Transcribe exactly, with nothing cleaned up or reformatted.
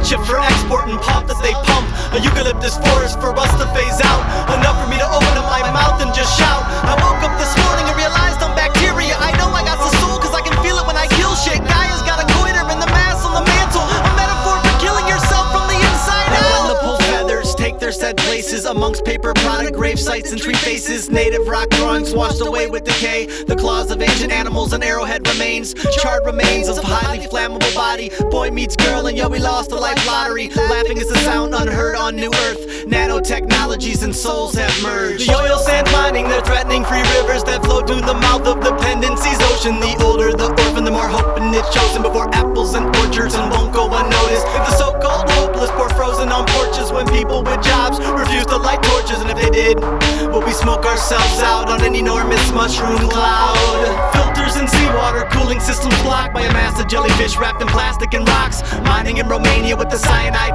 chip for export and pop that they pump. A eucalyptus forest for us to phase out. Enough for me to open up my mouth and just shout. I woke up this morning and realized I'm bacteria. I know I got the soul cause I can feel it when I kill shit. Gaia's got a goiter in the mass on the mantle. A metaphor for killing yourself from the inside out. When the pull feathers take their said places amongst paper product grave sites and tree faces, native rock drawings washed away with decay, the claws of ancient animals and arrowhead remains, charred remains of highly flammable body. Boy meets girl and yo, we lost a life lottery. Laughing is a sound unheard on new earth. Nanotechnologies and souls have merged. The oil sand mining, they're threatening free rivers that flow to the mouth of dependency's ocean. The older the orphan, the more hoping it's chosen before apples and orchards and won't go unnoticed. If the so-called hopeless pour frozen on porches when people with jobs refuse to light torches, and if they did, well, we smoke ourselves out on an enormous mushroom cloud. Filters in seawater, cooling systems blocked by a mass of jellyfish wrapped in plastic and rocks. Mining in Romania with the cyanide